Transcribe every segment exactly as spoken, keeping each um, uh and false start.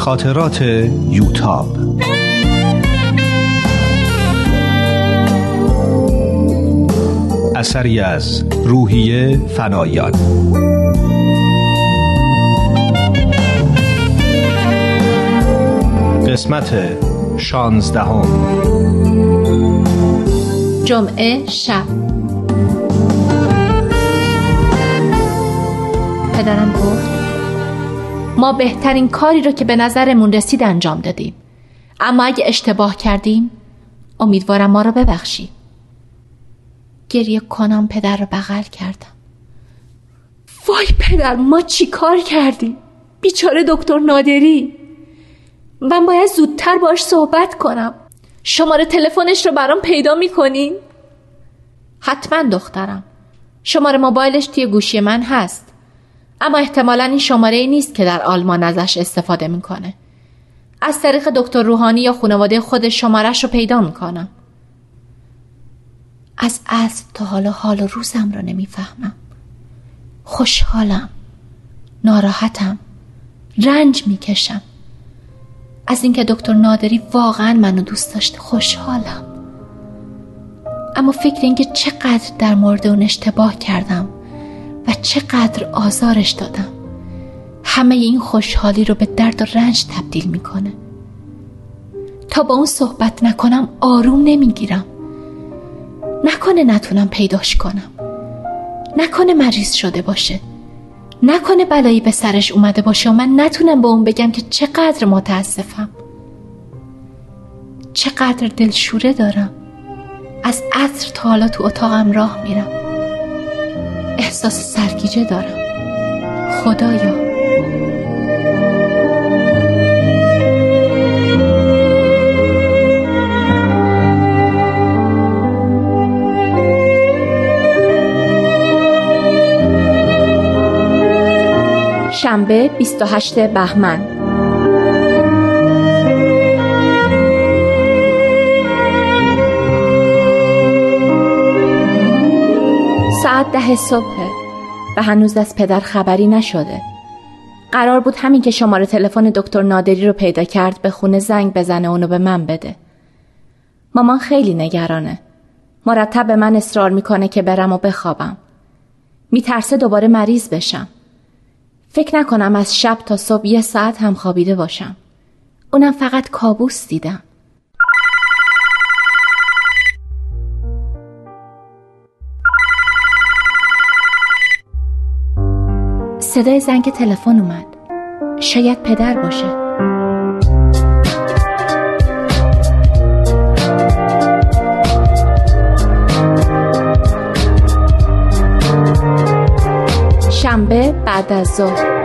خاطرات یوتاب. اثری از روحیه فنایان. قسمت شانزدهم. جمعه شب. پدرم گفت ما بهترین کاری رو که به نظرمون رسید انجام دادیم، اما اگه اشتباه کردیم امیدوارم ما رو ببخشید. گریه کنم پدر رو بغل کردم. وای پدر، ما چی کار کردیم؟ بیچاره دکتر نادری. من باید زودتر باش صحبت کنم. شماره تلفنش رو برام پیدا میکنین؟ حتما دخترم، شماره موبایلش توی گوشی من هست، اما احتمالاً این شماره ای نیست که در آلمان ازش استفاده میکنه. از طریق دکتر روحانی یا خانواده خودش شمارش رو پیدا میکنم. از عصر تا حالا حال و روزم رو نمیفهمم. خوشحالم، ناراحتم، رنج میکشم. از اینکه دکتر نادری واقعا منو دوست داشته خوشحالم، اما فکر اینکه چقدر در مورد اون اشتباه کردم و چقدر آزارش دادم همه این خوشحالی رو به درد و رنج تبدیل میکنه. تا با اون صحبت نکنم آروم نمیگیرم. نکنه نتونم پیداش کنم، نکنه مریض شده باشه، نکنه بلایی به سرش اومده باشه و من نتونم به اون بگم که چقدر متاسفم، چقدر دلشوره دارم. از عصر تا حالا تو اتاقم راه میرم، احساس سرگیجه دارم. خدایا شنبه بیست و هشتم بهمن. ساعت ده صبح و هنوز از پدر خبری نشده. قرار بود همین که شماره تلفن دکتر نادری رو پیدا کرد به خونه زنگ بزنه اونو به من بده. مامان خیلی نگرانه. مرتب به من اصرار میکنه که برم و بخوابم. میترسه دوباره مریض بشم. فکر نکنم از شب تا صبح یه ساعت هم خوابیده باشم. اونم فقط کابوس دیدم. صدای زنگ تلفن اومد. شاید پدر باشه. شنبه بعد از ظهر.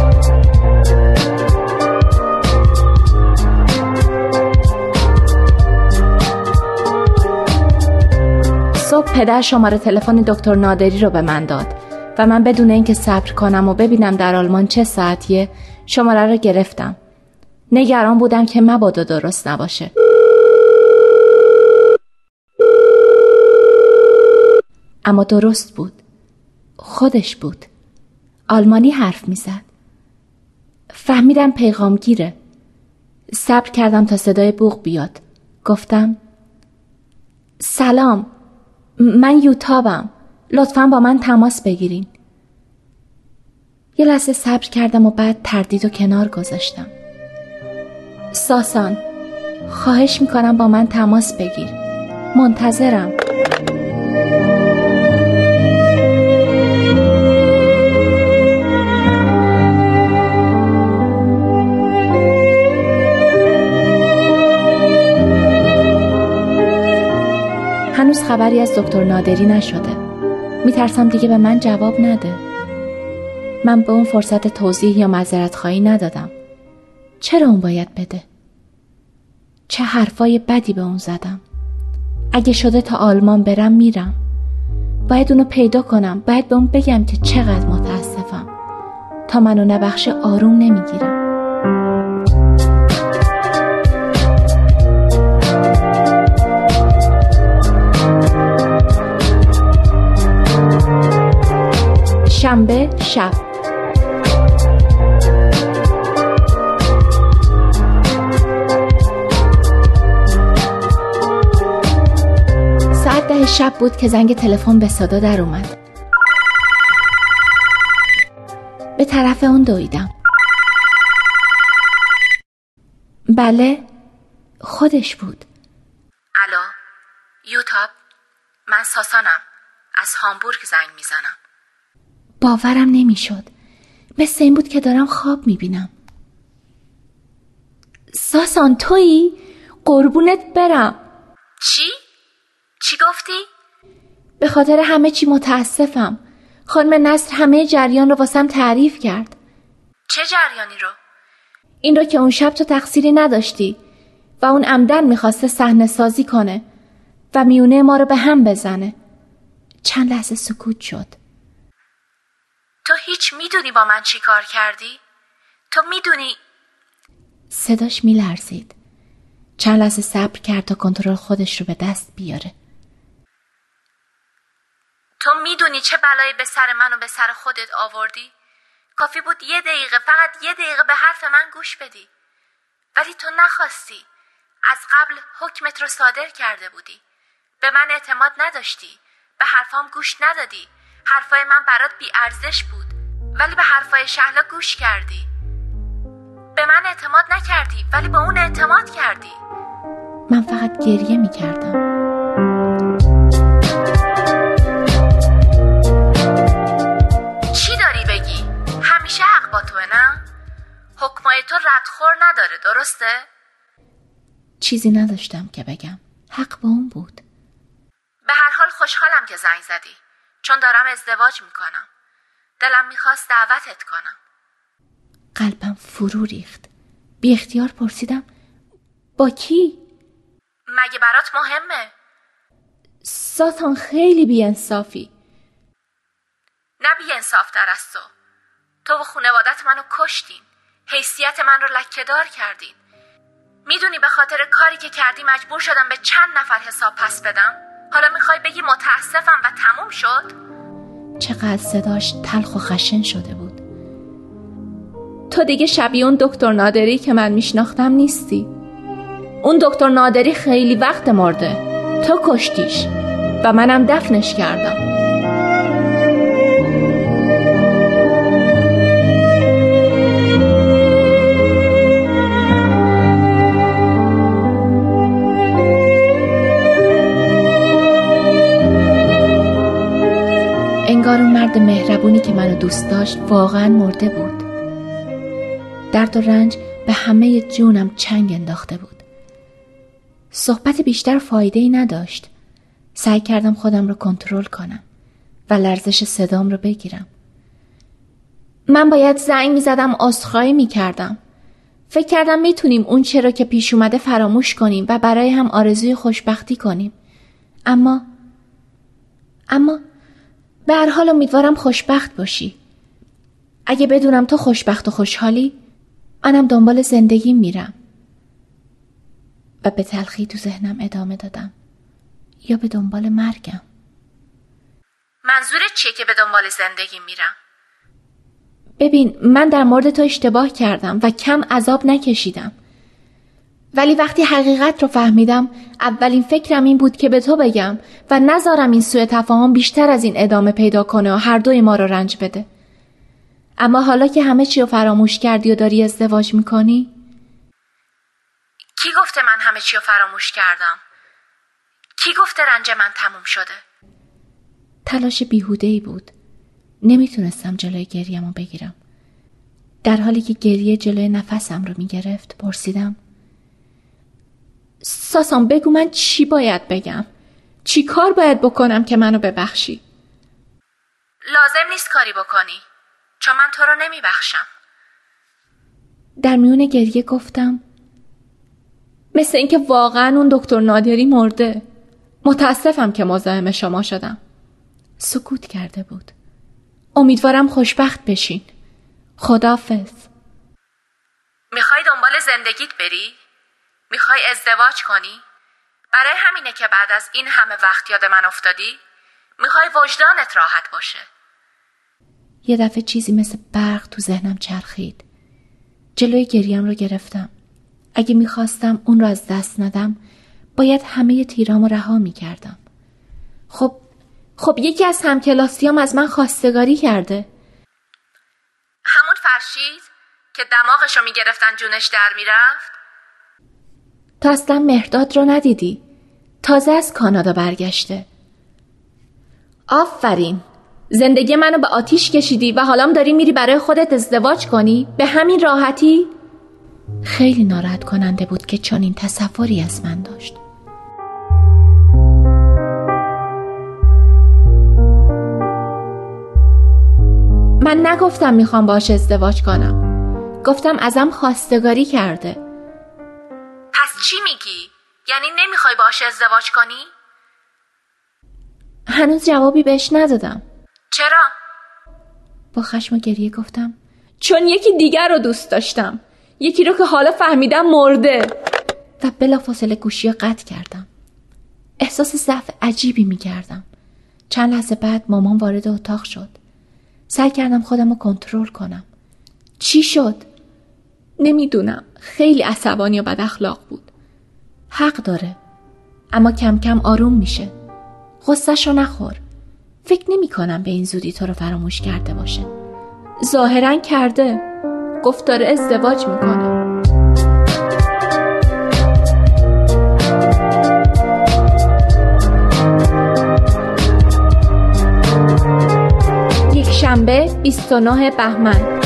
صبح پدر شماره تلفن دکتر نادری رو به من داد و من بدون اینکه صبر کنم و ببینم در آلمان چه ساعتیه شماره رو گرفتم. نگران بودم که مبادا درست نباشه. اما درست بود. خودش بود. آلمانی حرف میزد. فهمیدم پیغامگیره. صبر کردم تا صدای بوق بیاد. گفتم سلام، من یوتابم، لطفاً با من تماس بگیرین. یه لحظه صبر کردم و بعد تردید و کنار گذاشتم. ساسان، خواهش میکنم با من تماس بگیر، منتظرم. هنوز خبری از دکتر نادری نشده. میترسم دیگه به من جواب نده. من به اون فرصت توضیح یا معذرت خواهی ندادم. چرا اون باید بده؟ چه حرفای بدی به اون زدم؟ اگه شده تا آلمان برم میرم. باید اونو پیدا کنم. باید به اون بگم که چقدر متاسفم. تا منو نبخشه آروم نمیگیرم. شنبه شب. شب بود که زنگ تلفن به صدا در اومد. به طرف اون دویدم. بله، خودش بود. الو، یوتاب، من ساسانم، از هامبورگ زنگ میزنم. باورم نمیشد. مثل این بود که دارم خواب میبینم. ساسان تویی؟ قربونت برم. چی؟ چی گفتی؟ به خاطر همه چی متاسفم. خانم نصر همه جریان رو واسم تعریف کرد. چه جریانی رو؟ این رو که اون شب تو تقصیری نداشتی و اون عمدن میخواسته صحنه سازی کنه و میونه ما رو به هم بزنه. چند لحظه سکوت شد. تو هیچ میدونی با من چی کار کردی؟ تو میدونی؟ صداش میلرزید. چند لحظه صبر کرد تا کنترل خودش رو به دست بیاره. تو میدونی چه بلایی به سر من و به سر خودت آوردی؟ کافی بود یه دقیقه، فقط یه دقیقه به حرف من گوش بدی. ولی تو نخواستی. از قبل حکمت رو صادر کرده بودی. به من اعتماد نداشتی. به حرفام گوش ندادی. حرفای من برات بی ارزش بود. ولی به حرفای شهلا گوش کردی. به من اعتماد نکردی ولی به اون اعتماد کردی. من فقط گریه می کردم. چی داری بگی؟ همیشه حق با توه نه؟ حکمای تو ردخور نداره، درسته؟ چیزی نداشتم که بگم. حق با اون بود. به هر حال خوشحالم که زنگ زدی، چون دارم ازدواج میکنم. دلم میخواست دعوتت کنم. قلبم فرو ریخت. بی اختیار پرسیدم با کی؟ مگه برات مهمه؟ ساسان خیلی بی انصافی. نه بی انصاف در از تو. تو و خانوادت منو کشتین. حیثیت من رو لکه‌دار کردین. میدونی به خاطر کاری که کردی مجبور شدم به چند نفر حساب پس بدم؟ حالا میخوای بگی متاسفم و تموم شد؟ چقدر صداش تلخ و خشن شده بود. تو دیگه شبیه اون دکتر نادری که من میشناختم نیستی. اون دکتر نادری خیلی وقت مرده. تو کشتیش و منم دفنش کردم. انگار اون مرد مهربونی که منو دوست داشت واقعا مرده بود. درد و رنج به همه جونم چنگ انداخته بود. صحبت بیشتر فایده‌ای نداشت. سعی کردم خودم رو کنترل کنم و لرزش صدام رو بگیرم. من باید زنگ می‌زدم، عذرخواهی می‌کردم. فکر کردم میتونیم اون چه رو که پیش اومده فراموش کنیم و برای هم آرزوی خوشبختی کنیم. اما اما به هر حال امیدوارم خوشبخت باشی. اگه بدونم تو خوشبخت و خوشحالی، منم دنبال زندگی میرم. و به تلخی تو ذهنم ادامه دادم. یا به دنبال مرگم. منظورت چیه که به دنبال زندگی میرم؟ ببین، من در مورد تو اشتباه کردم و کم عذاب نکشیدم. ولی وقتی حقیقت رو فهمیدم، اولین فکرم این بود که به تو بگم و نذارم این سوء تفاهم بیشتر از این ادامه پیدا کنه و هر دوی ما رو رنج بده. اما حالا که همه چی رو فراموش کردی و داری ازدواج میکنی؟ کی گفته من همه چی رو فراموش کردم؟ کی گفته رنج من تموم شده؟ تلاش بیهوده‌ای بود. نمیتونستم جلوی گریه‌مو بگیرم. در حالی که گریه جلوی نفسم رو میگرفت پرسیدم: ساسان بگو من چی باید بگم؟ چی کار باید بکنم که منو ببخشی؟ لازم نیست کاری بکنی، چون من تو رو نمیبخشم. در میون گریه گفتم: مثل اینکه واقعا اون دکتر نادری مرده. متاسفم که مزاحم شما شدم. سکوت کرده بود. امیدوارم خوشبخت بشین. خداحافظ. میخوای دنبال زندگیت بری؟ میخوای ازدواج کنی؟ برای همینه که بعد از این همه وقت یاد من افتادی؟ میخوای وجدانت راحت باشه؟ یه دفعه چیزی مثل برق تو ذهنم چرخید. جلوی گریم رو گرفتم. اگه میخواستم اون رو از دست ندم، باید همه تیرامو رها میکردم. خب خب یکی از همکلاسیام از من خواستگاری کرده. همون فرشید که دماغشو میگرفتن جونش در میرفت؟ تا اصلا مهرداد رو ندیدی؟ تازه از کانادا برگشته. آفرین، زندگی منو به آتیش کشیدی و حالا داری میری برای خودت ازدواج کنی؟ به همین راحتی؟ خیلی ناراحت کننده بود که چنین تصوری از من داشت. من نگفتم میخوام باهاش ازدواج کنم. گفتم ازم خواستگاری کرده. پس چی میگی؟ یعنی نمیخوای باهاش ازدواج کنی؟ هنوز جوابی بهش ندادم. چرا؟ با خشم و گریه گفتم چون یکی دیگر رو دوست داشتم، یکی رو که حالا فهمیدم مرده. و بلافاصله گوشی رو قطع کردم. احساس ضعف عجیبی میکردم. چند لحظه بعد مامان وارد اتاق شد. سعی کردم خودم رو کنترل کنم. چی شد؟ نمیدونم. خیلی عصبانی و بد اخلاق بود. حق داره، اما کم کم آروم میشه. غصه‌شو نخور. فکر نمی کنم به این زودی تو رو فراموش کرده باشه. ظاهراً کرده. گفت داره ازدواج میکنه. یک شنبه بیست و نه بهمن.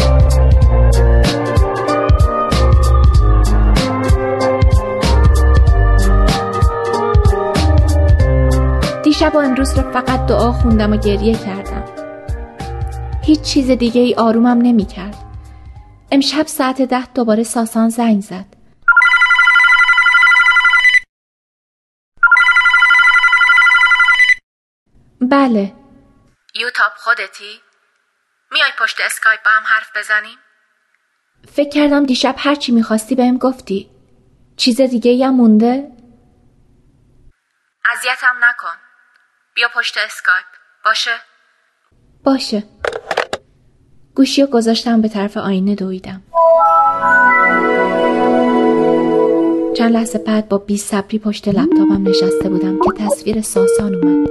دیشب و امروز رو فقط دعا خوندم و گریه کردم. هیچ چیز دیگه ای آرومم نمی کرد. امشب ساعت ده دوباره ساسان زنگ زد. بله. یوتاب خودتی؟ میای پشت اسکایپ با هم حرف بزنیم؟ فکر کردم دیشب هر چی میخواستی بهم گفتی. چیز دیگه ای هم مونده؟ اذیتم نکن. بیا پشت اسکایپ. باشه؟ باشه. گوشی رو گذاشتم به طرف آینه دویدم. چند لحظه بعد با بی‌صبری پشت لپتاپم نشسته بودم که تصویر ساسان اومد.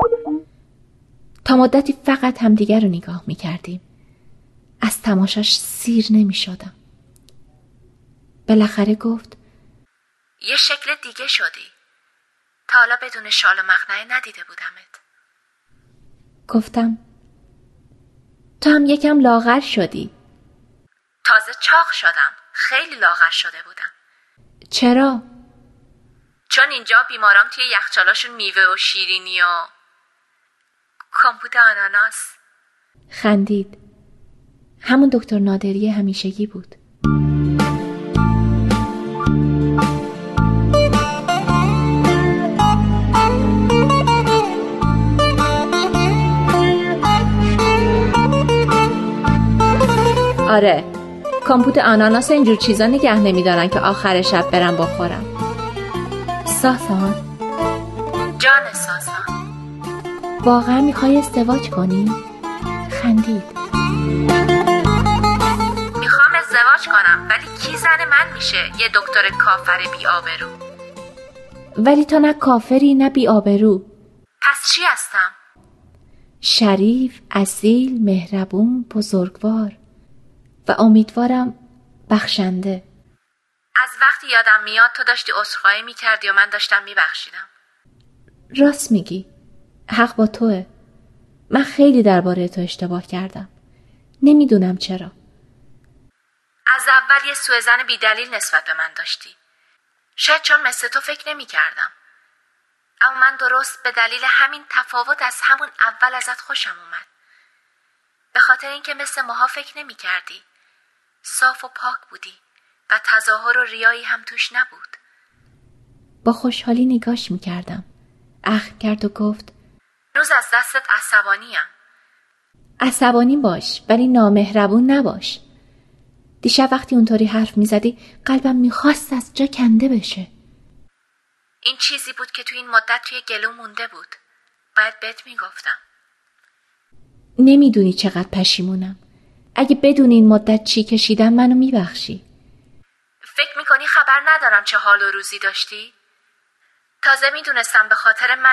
تا مدتی فقط همدیگر رو نگاه می‌کردیم. از تماشاش سیر نمی‌شدم. بالاخره گفت یه شکل دیگه شدی. تا حالا بدون شال و مقنعه ندیده بودمت. گفتم تو هم یکم لاغر شدی. تازه چاق شدم. خیلی لاغر شده بودم. چرا؟ چون اینجا بیمارام توی یخچالاشون میوه و شیرینی و کمپوت آناناس. خندید. همون دکتر نادری همیشگی بود. آره، کمپوت آناناس اینجور چیزا نگه نمیدارن که آخر شب برم بخورم. ساسان جان ساسان، واقعا میخوای ازدواج کنی؟ خندید. میخوام ازدواج کنم، ولی کی زن من میشه یه دکتر کافر بی آبرو؟ ولی تو نه کافری نه بی آبرو. پس چی هستم؟ شریف، اصیل، مهربون، بزرگوار و امیدوارم بخشنده. از وقتی یادم میاد تو داشتی عذرخواهی میکردی و من داشتم میبخشیدم. راست میگی. حق با توه. من خیلی درباره تو اشتباه کردم. نمیدونم چرا. از اول یه سوء ظن بی دلیل نسبت به من داشتی. شاید چون مثل تو فکر نمی کردم. اما من درست به دلیل همین تفاوت از همون اول ازت خوشم اومد. به خاطر اینکه مثل ماها فکر نمی کردی. صاف و پاک بودی و تظاهر و ریایی هم توش نبود. با خوشحالی نگاش میکردم. اخم کرد و گفت روز از دستت عصبانیم. عصبانی باش ولی نامهربون نباش. دیشب وقتی اونطوری حرف میزدی قلبم میخواست از جا کنده بشه. این چیزی بود که تو این مدت توی گلو مونده بود. باید بهت میگفتم. نمیدونی چقدر پشیمونم. اگه بدون این مدت چی کشیدم منو میبخشی. فکر میکنی خبر ندارم چه حال و روزی داشتی؟ تازه میدونستم به خاطر منه.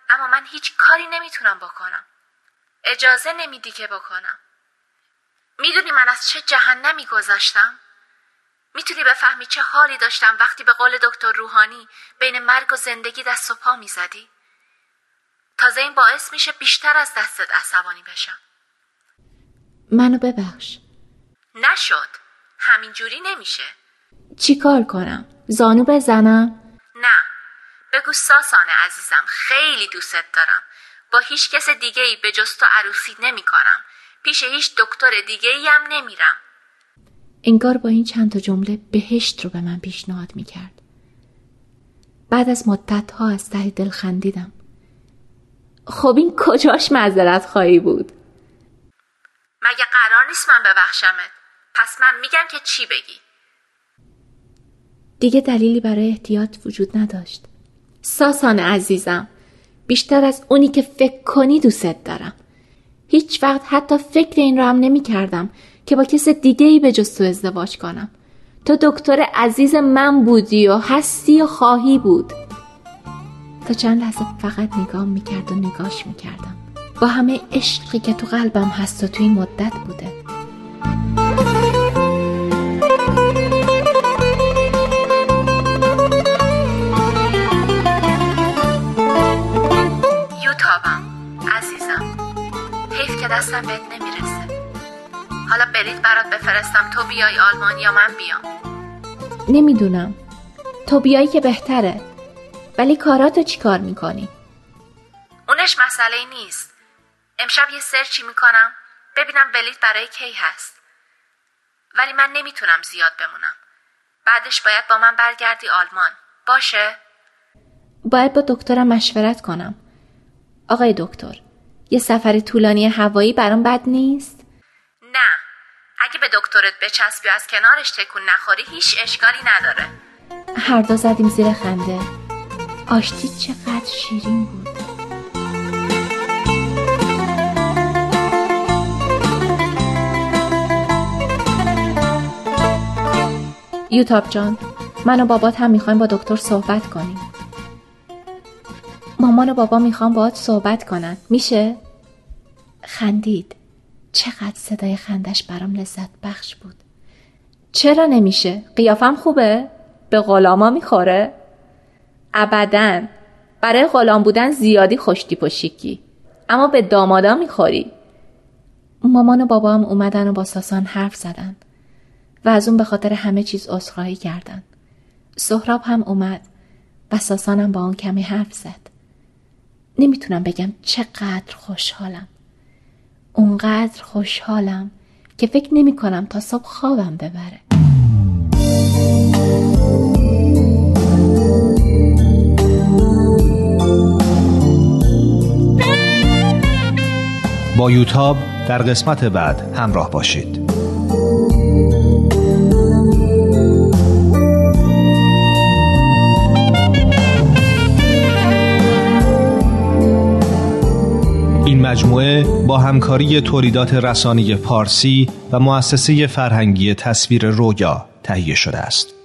اما من هیچ کاری نمیتونم بکنم. اجازه نمیدی که بکنم. میدونی من از چه جهنمی گذشتم؟ میتونی بفهمی چه حالی داشتم وقتی به قول دکتر روحانی بین مرگ و زندگی دست و پا میزدی؟ تازه این باعث میشه بیشتر از دستت عصبانی بشم. منو ببخش. نشد. همینجوری نمیشه. چی کار کنم؟ زانو بزنم؟ نه. بگو ساسانه عزیزم، خیلی دوست دارم. با هیچ کس دیگه ای به جز تو عروسی نمی کنم. پیش هیچ دکتر دیگه ای هم نمیرم. انگار با این چند تا جمله بهشت رو به من پیشنهاد میکرد. بعد از مدت ها از ته دل خندیدم. خب این کجاش معذرت خواهی بود؟ مگه قرار نیست من ببخشمت؟ پس من میگم که چی بگی؟ دیگه دلیلی برای احتیاط وجود نداشت. ساسان عزیزم، بیشتر از اونی که فکر کنی دوست دارم. هیچ وقت حتی فکر این رو هم نمی کردم که با کس دیگه ای به جز تو ازدواج کنم. تو دکتر عزیز من بودی و هستی و خواهی بود. تا چند لحظه فقط نگاه می کرد و نگاش می کردم. با همه عشقی که تو قلبم هست و تو این مدت بوده. یوتابم عزیزم، حیف که دستم بهت نمیرسه. حالا بلیط برات بفرستم تو بیای آلمان یا من بیام؟ نمیدونم. تو بیایی که بهتره. ولی کاراتو چی کار میکنی؟ اونش مسئله نیست. امشب یه سرچی میکنم ببینم بلیط برای کی هست. ولی من نمیتونم زیاد بمونم. بعدش باید با من برگردی آلمان. باشه؟ باید با دکترم مشورت کنم. آقای دکتر، یه سفر طولانی هوایی برام بد نیست؟ نه. اگه به دکترت بچسبی و از کنارش تکون نخوری هیچ اشکالی نداره. هر دو زدیم زیر خنده. آشتی چقدر شیرین بود. یوتاب جان، من و بابات هم میخوایم با دکتر صحبت کنیم. مامان و بابا میخوام باهات صحبت کنن. میشه؟ خندید. چقدر صدای خندش برام لذت بخش بود. چرا نمیشه؟ قیافم خوبه؟ به غلاما میخوره؟ ابداً. برای غلام بودن زیادی خوشتیپ و شیکی. اما به دامادا میخوری. مامان و بابا هم اومدن و با ساسان حرف زدن و از اون به خاطر همه چیز عذرخواهی کردن. سهراب هم اومد و ساسانم با اون کمی حرف زد. نمیتونم بگم چقدر خوشحالم. اونقدر خوشحالم که فکر نمی کنم تا صبح خوابم ببره. با یوتاب در قسمت بعد همراه باشید. این مجموعه با همکاری تولیدات رسانه‌ای پارسی و مؤسسه فرهنگی تصویر رویا تهیه شده است.